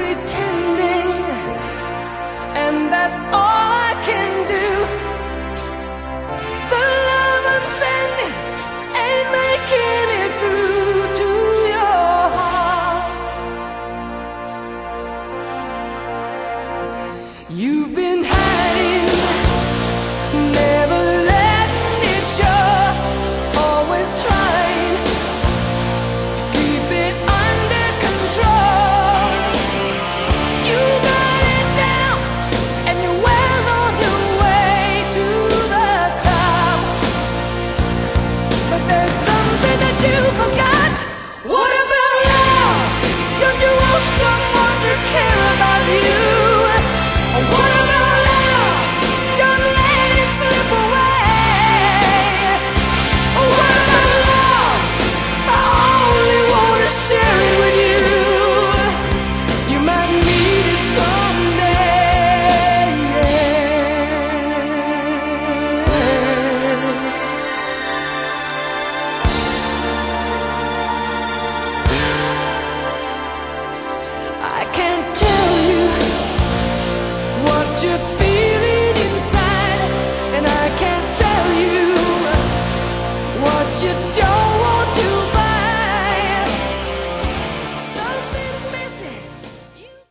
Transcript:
pretending, and that's all I can do. The love I'm sending ain't making it through to your heart. You've been hiding, never letting it show, always trying to keep it under control. You got it down, and you're well on your way to the top. But there's something that you forgot. What about love? Don't you want someone to care about you? What about love? Don't let it slip away. What about love? I only wanna share it with you. You might need it someday. I can't tell you what you're feeling inside, and I can't sell you what you do.